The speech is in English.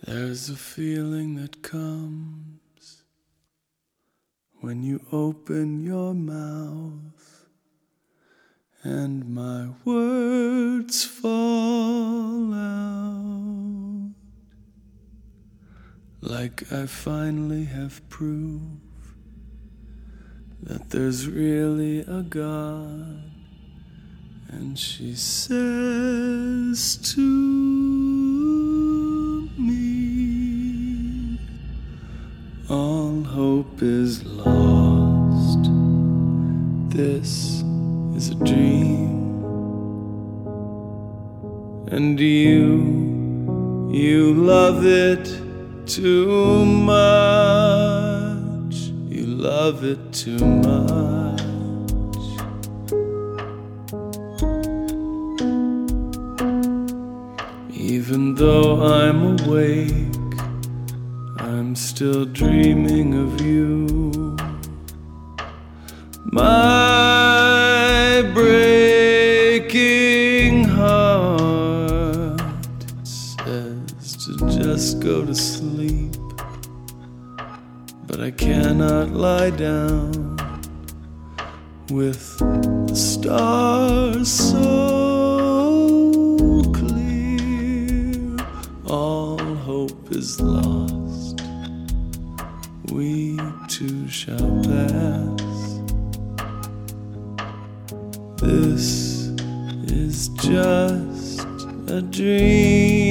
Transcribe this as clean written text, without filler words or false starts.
There's a feeling that comes when you open your mouth and my words fall out, like I finally have proof that there's really a God. And she says to me, all hope is lost. This is a dream. And you love it too much. You love it too much. Even though I'm awake, I'm still dreaming of you. My breaking heart says to just go to sleep, but I cannot lie down with the stars so all hope is lost. We too shall pass. This is just a dream.